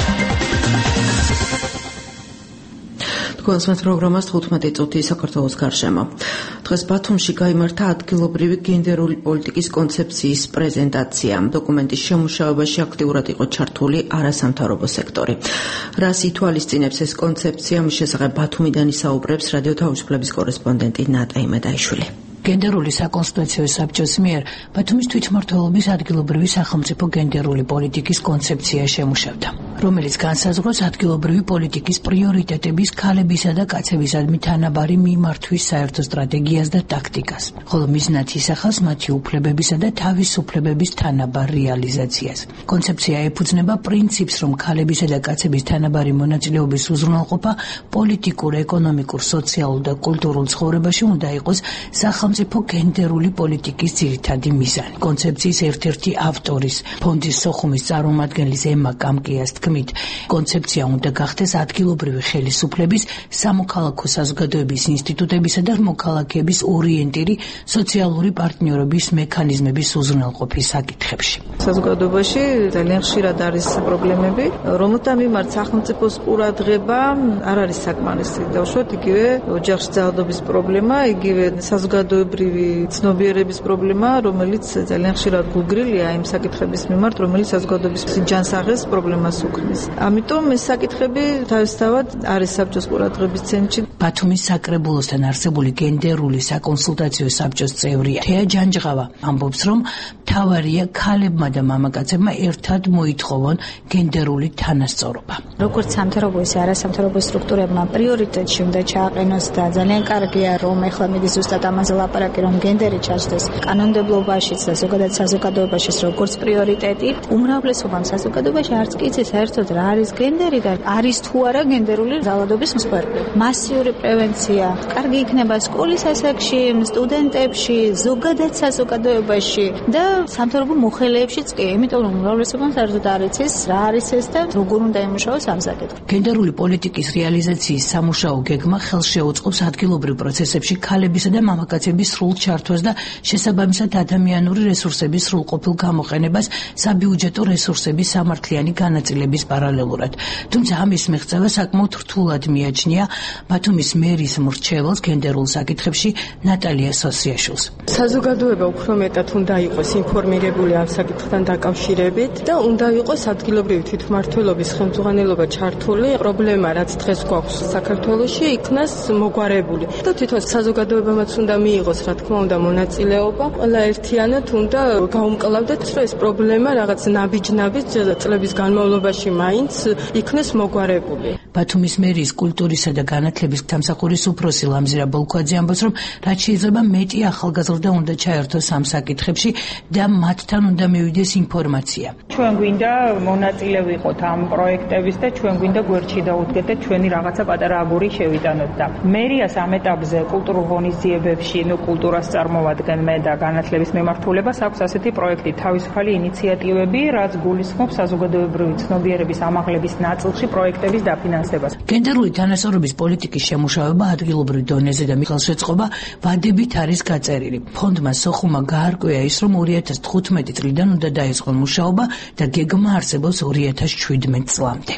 Speaker 8: თქვენს პროგრამას 15 წუთი საქართველოს გარშემო. დღეს ბათუმში გაიმართა ადგილობრივი გენდერული პოლიტიკის კონცეფციის პრეზენტაცია. დოკუმენტის შემუშავებაში აქტიურად იყო ჩართული არასამთავრობო სექტორი. რას ითვალისწინებს ეს კონცეფცია, მის შესახებ ბათუმიდან ისაუბრებს რადიო თავისუფლების კორესპონდენტი ნატა იმედაიშვილი.
Speaker 14: გენდერული საკონსტიტუციო საბჭოს მიერ ბათუმის თვითმმართველობის ადგილობრივი სახელმწიფო გენდერული პოლიტიკის კონცეფცია შემუშავდა, რომელიც განსაზღვრავს ადგილობრივი პოლიტიკის პრიორიტეტების ქალებისა და კაცებისადმი თანაბარი მიმართვის საერთო სტრატეგიას და ტაქტიკას, ხოლო მიზნად ისახავს მათი უფლებებისა და თავისუფლებების თანაბარ რეალიზაციას. კონცეფცია ეფუძნება პრინციპს, რომ ქალებისა და კაცების თანაბარი მონაწილეობის უზრუნველყოფა პოლიტიკურ, ეკონომიკურ, სოციალურ და კულტურულ ცხოვრებაში უნდა იყოს სახელმწიფო გენდერული პოლიტიკის ძირითადი მიზანი. კონცეფციის ერთ-ერთი ავტორის, ფონდის სოხუმის წარმომადგენლის ემა კამკიას თქმით, კონცეფცია უნდა გახდეს ადგილობრივი ხელისუფლების, სამოქალაქო საზოგადოების ინსტიტუტებისა და მოქალაქეების ორიენტირი სოციალური პარტნიორობის მექანიზმების უზრუნველყოფის საკითხებში.
Speaker 15: საზოგადოებაში ძალიან ხშირად არის პრობლემები, რომელთა მიმართ სახელმწიფოს ყურადღება არ არის საკმარისი. დავუშვათ იგივე ოჯახში ძალადობის პრობლემა, იგივე საზოგადოებრივი ცნობიერების პრობლემა, რომელიც ძალიან ხშირად გულგრილია იმ საკითხების მიმართ, რომელიც საზოგადოების ჯანსაღეს პრობლემას უქმნის. ამიტომ ეს საკითხები თავისთავად არის საბჭოს ყურადღების ცენტრში.
Speaker 14: ბათუმის საკრებულოსთან არსებული გენდერული საკონსულტაციო საბჭოს წევრია თეა ჯანჯღავა ამბობს, რომ მთავარია ქალებმა და მამაკაცებმა ერთად მოითხოვონ გენდერული თანასწორობა.
Speaker 13: როგორც სამთავრობო ისე არასამთავრობო სტრუქტურებმა პრიორიტეტში უნდა ჩააყენოს და ძალიან კარგია, რომ ეხლა მიდის ზუსტად ამაზე ლაპარაკი, რომ გენდერი ჩაჯდეს კანონმდებლობაშიც და ზოგადად საზოგადოებაშიც როგორც პრიორიტეტი. უმრავლესობამ საზოგადოებაში არც კი იცის საერთოდ რა არის გენდერი და არის თუ არა გენდერული ძალადობის მსხვერპლი. მასიური პრევენცია კარგი იქნება სკოლის ასაკში, სტუდენტებში, ზოგადად საზოგადოებაში და სამთავრობო მოხელეებშიც კი, იმიტომ რომ უმრავლესობამ საერთოდ არ იცის რა არის ეს და როგორ უნდა იმუშაოს ამ საკითხში.
Speaker 14: გენდერული პოლიტიკის რეალიზაციის სამუშაო გეგმა ხელს შეუწყობს ადგილობრივ პროცესებში ქალებისა და მამაკაცების სრულ ჩართვას და შესაბამისად ადამიანური რესურსების სრულყოფილ გამოყენებას საბიუჯეტო რესურსების სამართლიანი განაწილების პარალელურად. თუმცა ამის მიღწევა საკმაოდ რთულად მიაჩნია ბათუმის მერის მრჩეველს გენდერულ საკითხებში ნატალია სოსიაშვილს.
Speaker 16: საზოგადოება უფრო მეტად უნდა იყოს ინფორმირებული ამ საკითხთან დაკავშირებით და უნდა იყოს ადგილობრივი თვითმმართველობის ხელმძღვანელობა ჩართული. პრობლემა, რაც დღეს გვაქვს საქართველოში, იქნას მოგვარებული. და თვითონ საზოგადოებამაც უნდა მიიღოს, რა თქმა უნდა, მონაწილეობა. ყველა ერთიანად უნდა გაუმკლავდეთ, რომ ეს პრობლემა რაღაც ნაბიჯ-ნაბიჯ წლების განმავლობაში მაინც იქნეს მოგვარებული.
Speaker 14: ბათუმის მერის კულტურისა და განათლების სამსახურის უფროსი ლამზირა ბოლქვაძე ამბობს, რომ რაც შეიძლება მეტი ახალგაზრდა უნდა ჩაერთოს ამ საკითხებში და მათთან უნდა მივიდეს ინფორმაცია.
Speaker 17: ჩვენ გვინდა მონაწილე ვიყოთ ამ პროექტების და ჩვენ გვინდა გვერდში დაუდგეთ ჩვენი რაღაცა პატარა აგური შევიტანოთ და მერიას ამ ეტაპზე კულტურულ ღონისძიებებში, კულტურას წარმოვადგენ მე და განათლების მემართულებას აქვს ასეთი პროექტი, თავისუფალი ინიციატივები, რაც გულისხმობს საზოგადოებრივი ცნობიერების ამაღლების ნაწილში პროექტების დაფინანსებას.
Speaker 14: გენდერული თანასწორობის პოლიტიკის შემუშავება ადგილობრივ დონეზე და ხელშეწყობა ვადებით არის გაწერილი. ფონდმა სოხუმა გაარკვია ის, რომ 2015 წლიდან უნდა დაიწყოს მუშაობა და გეგმა არსებობს 2017 წლამდე.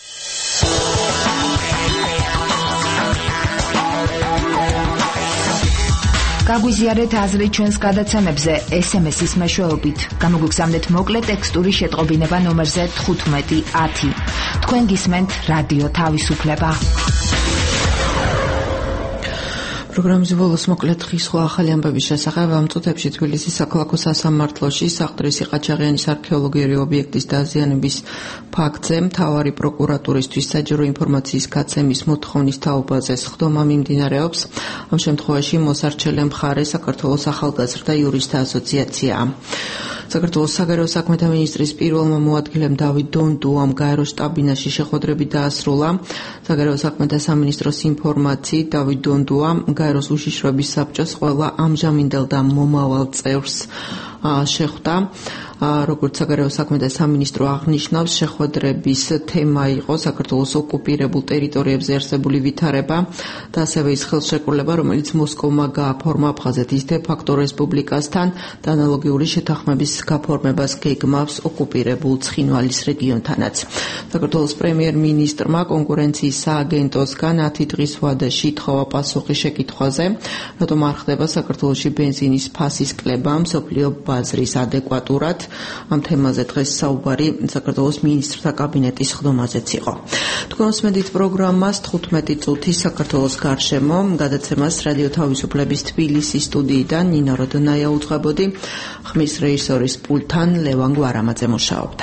Speaker 18: გაგვიზიარეთ აზრი ჩვენს გადაცემებზე SMS-ის მეშვეობით. გამოგვიგზავნეთ მოკლე ტექსტური შეტყობინება ნომერზე 1510. თქვენ გისმენთ რადიო თავისუფლება.
Speaker 8: პროგრამის ბოლოს მოკლედ სხვა ახალი ამბების შესახებ ამ წუთებში თბილისის საქალაქო სასამართლოში საყდრისი ყაჩაღიანის არქეოლოგიური ობიექტის დაზიანების ფაქტზე მთავარი პროკურატურისთვის საჯარო ინფორმაციის გაცემის მოთხოვნის თაობაზე სხდომა მიმდინარეობს. ამ შემთხვევაში მოსარჩელე მხარე საქართველოს ახალგაზრდა იურისტთა ასოციაციაა. საქართველოს საგარეო საქმეთა მინისტრის პირველმა მოადგილემ დავით დონდუამ გაერო შტაბ-ბინაში შეხვედრები დაასრულა. საგარეო საქმეთა სამინისტროს ინფორმაციით დავით დონდუა გაეროს უშიშროების საბჭოს ყველა ამჟამინდელ და მომავალ წევრს შეხვდა. როგორც საგარეო საქმეთა სამინისტრო აღნიშნავს, შეხვედრების თემა იყო საქართველოს ოკუპირებულ ტერიტორიებზე არსებული ვითარება და ასევე ის ხელშეკრულება, რომელიც მოსკოვმა გააფორმა აფხაზეთის დე-ფაქტო რესპუბლიკასთან და ანალოგიური შეთანხმების გაფორმებას გეგმავს ოკუპირებულ ცხინვალის რეგიონთანაც. საქართველოს პრემიერ-მინისტრმა კონკურენციის სააგენტოსგან 10 დღის ვადაში ითხოვა პასუხი შეკითხვაზე, რატომ არ ხდება საქართველოში ბენზინის ფასის კლება მსოფლიო ბაზრის ადეკვატურად. ამ თემაზე დღეს საუბარი საქართველოს მინისტრთა კაბინეტის სხდომაზეც იყო. თქვენ უსმენთ პროგრამას 15 წუთი საქართველოს გარშემო, გადაცემას რადიო თავისუფლების თბილისის სტუდიიდან ნინო როდონაია უძღვებოდი, ხმის რეჟისორის პულტთან ლევან გვარამაძე მუშაობდა.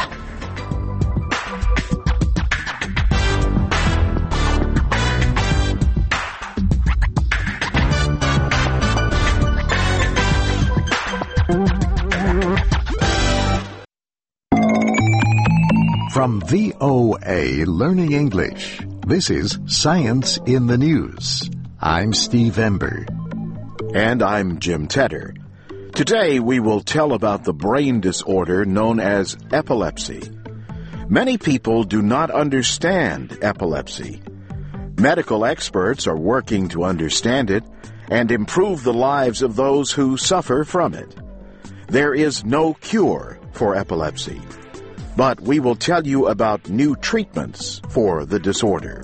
Speaker 19: From VOA Learning English, this is Science in the News. I'm Steve Ember.
Speaker 20: And I'm Jim Tedder. Today we will tell about the brain disorder known as epilepsy. Many people do not understand epilepsy. Medical experts are working to understand it and improve the lives of those who suffer from it. There is no cure for epilepsy. But we will tell you about new treatments for the disorder.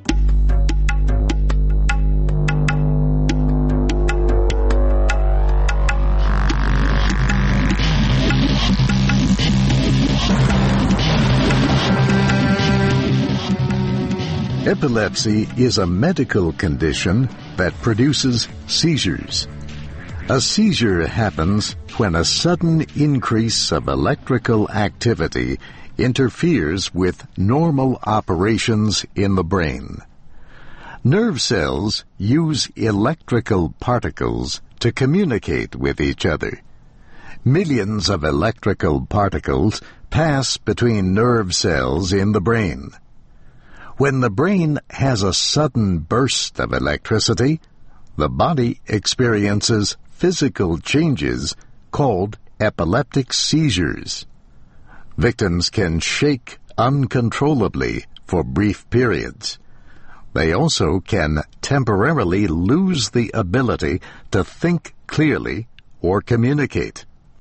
Speaker 19: Epilepsy is a medical condition that produces seizures. A seizure happens when a sudden increase of electrical activity interferes with normal operations in the brain. Nerve cells use electrical particles to communicate with each other. Millions of electrical particles pass between nerve cells in the brain. When the brain has a sudden burst of electricity, the body experiences physical changes called epileptic seizures. Victims can shake uncontrollably for brief periods. They also can temporarily lose the ability to think clearly or communicate.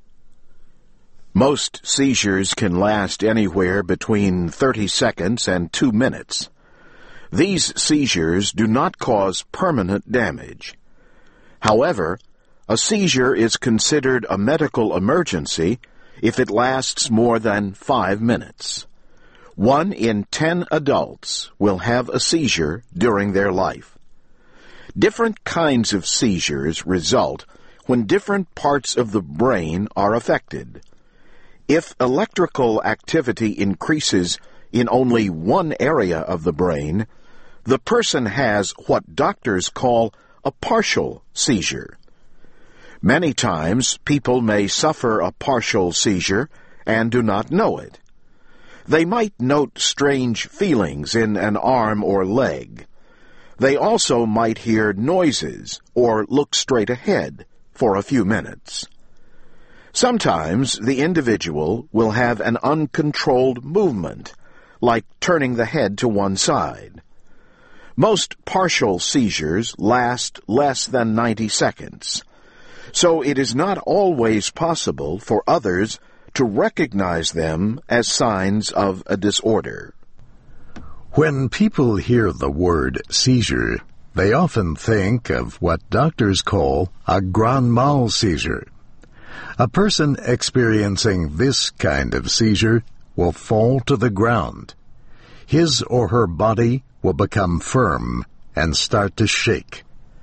Speaker 20: Most seizures can last anywhere between 30 seconds and 2 minutes. These seizures do not cause permanent damage. However, a seizure is considered a medical emergency if it lasts more than 5 minutes. 1 in 10 adults will have a seizure during their life. Different kinds of seizures result when different parts of the brain are affected. If electrical activity increases in only one area of the brain, the person has what doctors call a partial seizure. Many times, people may suffer a partial seizure and do not know it. They might note strange feelings in an arm or leg. They also might hear noises or look straight ahead for a few minutes. Sometimes the individual will have an uncontrolled movement, like turning the head to one side. Most partial seizures last less than 90 seconds. So it is not always possible for others to recognize them as signs of a disorder.
Speaker 19: When people hear the word seizure, they often think of what doctors call a grand mal seizure. A person experiencing this kind of seizure will fall to the ground. His or her body will become firm and start to shake.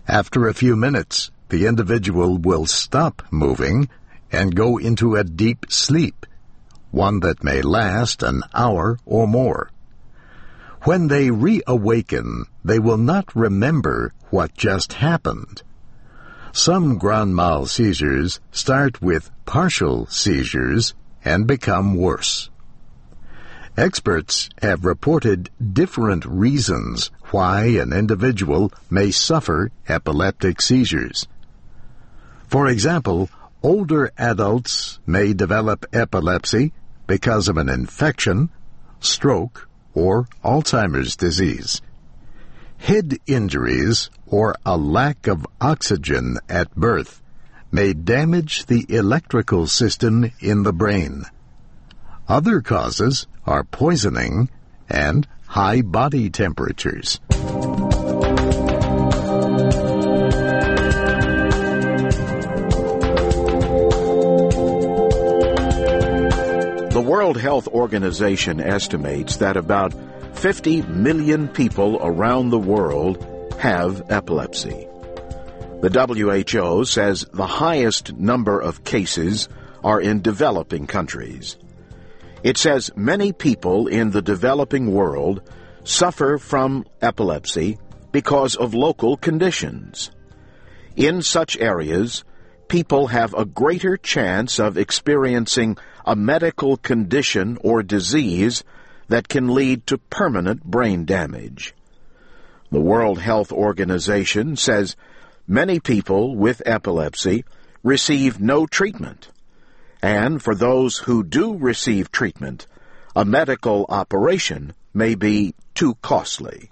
Speaker 19: After a few minutes, the individual will stop moving and go into a deep sleep, one that may last an hour or more. When they reawaken, they will not remember what just happened. Some grand mal seizures start with partial seizures and become worse. Experts have reported different reasons why an individual may suffer epileptic seizures. For example, older adults may develop epilepsy because of an infection, stroke, or Alzheimer's disease. Head injuries or a lack of oxygen at birth may damage the electrical system in the brain. Other causes are poisoning and high body temperatures.
Speaker 20: The World Health Organization estimates that about 50 million people around the world have epilepsy. The WHO says the highest number of cases are in developing countries. It says many people in the developing world suffer from epilepsy because of local conditions. In such areas, people have a greater chance of experiencing a medical condition or disease that can lead to permanent brain damage. The World Health Organization says many people with epilepsy receive no treatment, and for those who do receive treatment, a medical operation may be too costly.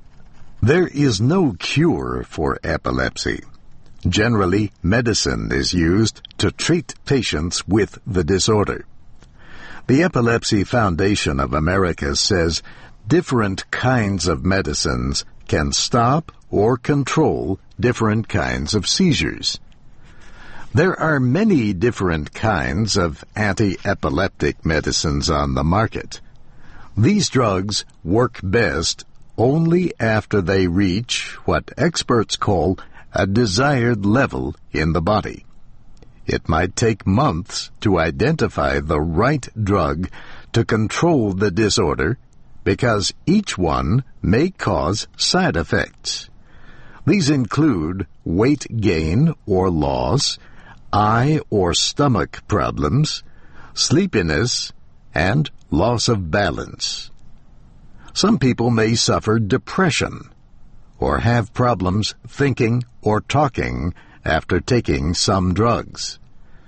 Speaker 19: There is no cure for epilepsy. Generally, medicine is used to treat patients with the disorder. The Epilepsy Foundation of America says different kinds of medicines can stop or control different kinds of seizures. There are many different kinds of anti-epileptic medicines on the market. These drugs work best only after they reach what experts call a desired level in the body. It might take months to identify the right drug to control the disorder because each one may cause side effects. These include weight gain or loss, eye or stomach problems, sleepiness, and loss of balance. Some people may suffer depression or have problems thinking or talking after taking some drugs.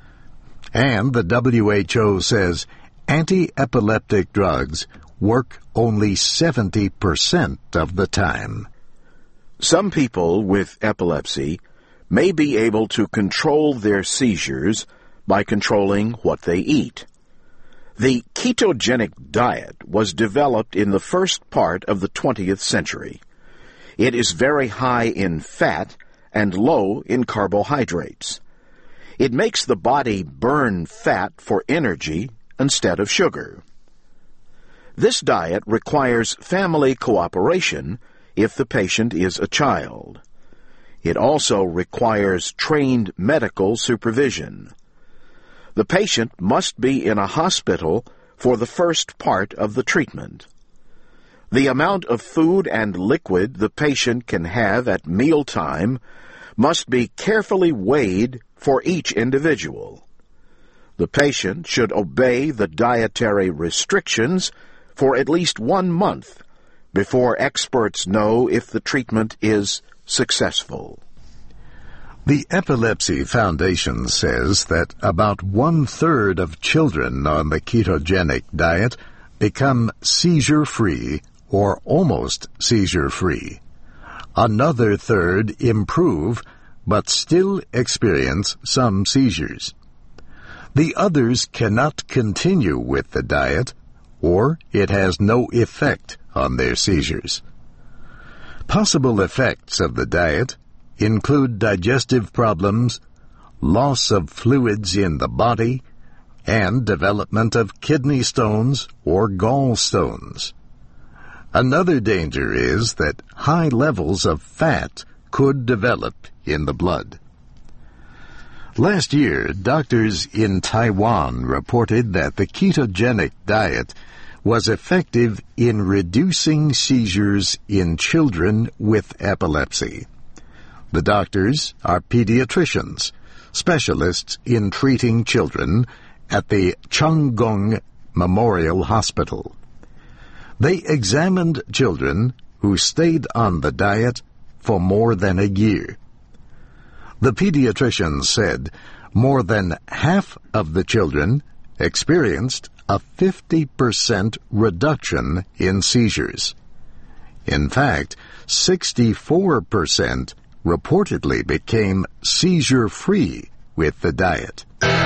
Speaker 19: And the WHO says anti-epileptic drugs work only 70% of the time.
Speaker 20: Some people with epilepsy may be able to control their seizures by controlling what they eat. The ketogenic diet was developed in the first part of the 20th century. It is very high in fat and low in carbohydrates. It makes the body burn fat for energy instead of sugar. This diet requires family cooperation if the patient is a child. It also requires trained medical supervision. The patient must be in a hospital for the first part of the treatment. The amount of food and liquid the patient can have at mealtime must be carefully weighed for each individual. The patient should obey the dietary restrictions for at least 1 month before experts know if the treatment is successful.
Speaker 19: The Epilepsy Foundation says that about 1/3 of children on the ketogenic diet become seizure-free or almost seizure-free. Another third improve but still experience some seizures. The others cannot continue with the diet, or it has no effect on their seizures. Possible effects of the diet include digestive problems, loss of fluids in the body, and development of kidney stones or gallstones. Another danger is that high levels of fat could develop in the blood. Last year, doctors in Taiwan reported that the ketogenic diet was effective in reducing seizures in children with epilepsy. The doctors are pediatricians, specialists in treating children at the Changgung Memorial Hospital. They examined children who stayed on the diet for more than a year. The pediatricians said more than half of the children experienced a 50% reduction in seizures. In fact, 64% reportedly became seizure-free with the diet.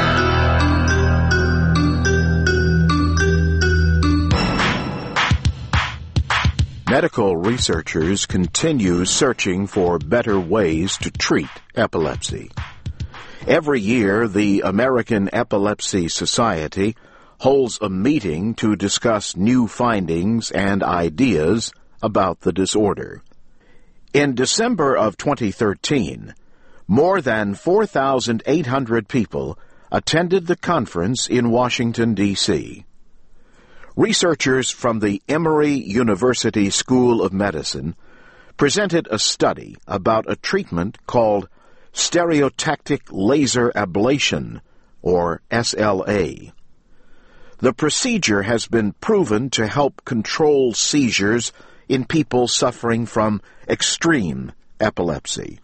Speaker 20: Medical researchers continue searching for better ways to treat epilepsy. Every year, the American Epilepsy Society holds a meeting to discuss new findings and ideas about the disorder. In December of 2013, more than 4,800 people attended the conference in Washington, D.C. Researchers from the Emory University School of Medicine presented a study about a treatment called stereotactic laser ablation, or SLA. The procedure has been proven to help control seizures in people suffering from extreme epilepsy.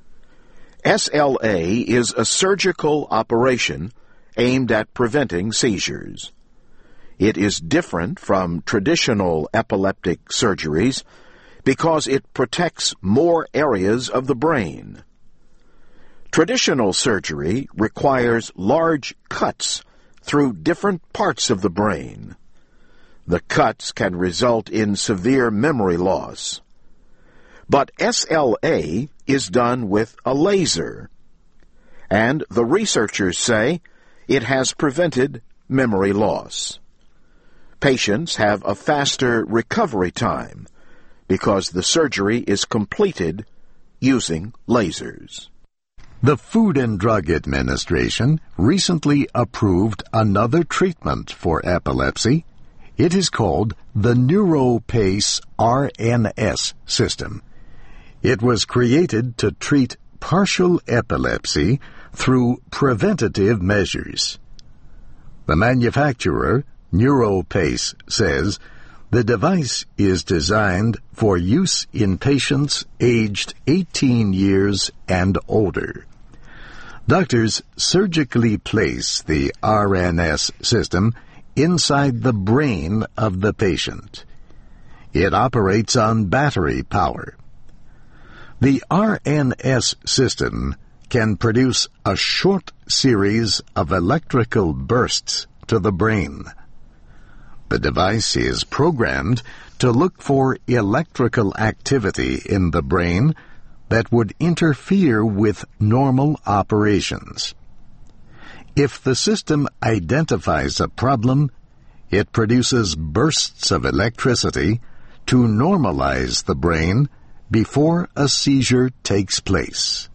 Speaker 20: SLA is a surgical operation aimed at preventing seizures. It is different from traditional epileptic surgeries because it protects more areas of the brain. Traditional surgery requires large cuts through different parts of the brain. The cuts can result in severe memory loss. But SLA is done with a laser, and the researchers say it has prevented memory loss. Patients have a faster recovery time because the surgery is completed using lasers.
Speaker 19: The Food and Drug Administration recently approved another treatment for epilepsy. It is called the NeuroPace RNS system. It was created to treat partial epilepsy through preventative measures. The manufacturer, NeuroPace, says the device is designed for use in patients aged 18 years and older. Doctors surgically place the RNS system inside the brain of the patient. It operates on battery power. The RNS system can produce a short series of electrical bursts to the brain. The device is programmed to look for electrical activity in the brain that would interfere with normal operations. If the system identifies a problem, it produces bursts of electricity to normalize the brain before a seizure takes place.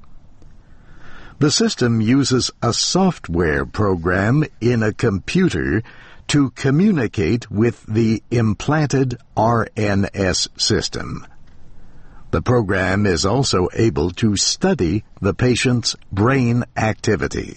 Speaker 19: The system uses a software program in a computer to communicate with the implanted RNS system. The program is also able to study the patient's brain activity.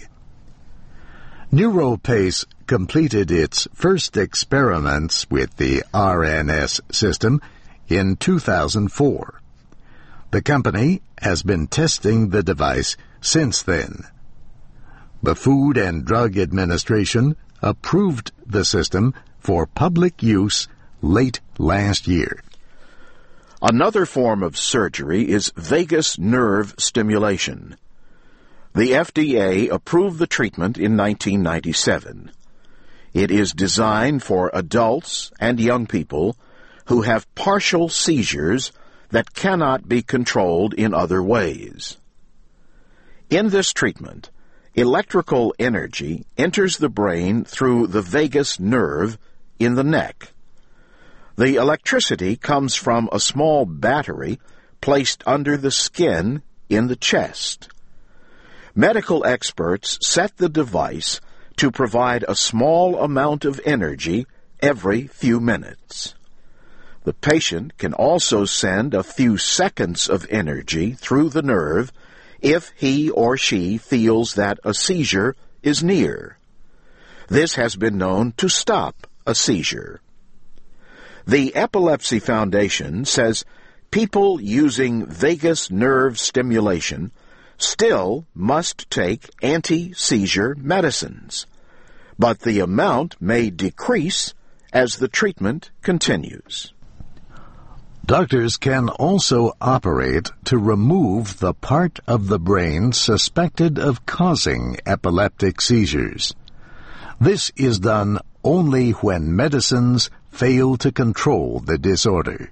Speaker 19: NeuroPace completed its first experiments with the RNS system in 2004. The company has been testing the device since then. The Food and Drug Administration approved the system for public use late last year.
Speaker 20: Another form of surgery is vagus nerve stimulation. The FDA approved the treatment in 1997. It is designed for adults and young people who have partial seizures that cannot be controlled in other ways. In this treatment, electrical energy enters the brain through the vagus nerve in the neck. The electricity comes from a small battery placed under the skin in the chest. Medical experts set the device to provide a small amount of energy every few minutes. The patient can also send a few seconds of energy through the nerve if he or she feels that a seizure is near. This has been known to stop a seizure. The Epilepsy Foundation says people using vagus nerve stimulation still must take anti-seizure medicines, but the amount may decrease as the treatment continues.
Speaker 19: Doctors can also operate to remove the part of the brain suspected of causing epileptic seizures. This is done only when medicines fail to control the disorder.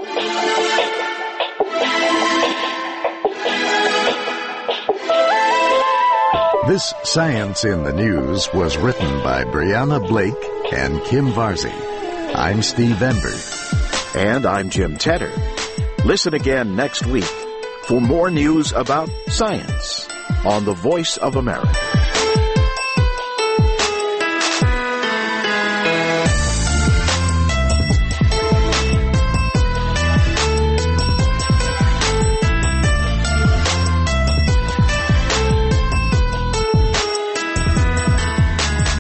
Speaker 19: This Science in the News was written by Brianna Blake and Kim Varzi. I'm Steve Ember.
Speaker 20: And I'm Jim Tedder. Listen again next week for more news about science on the Voice of America.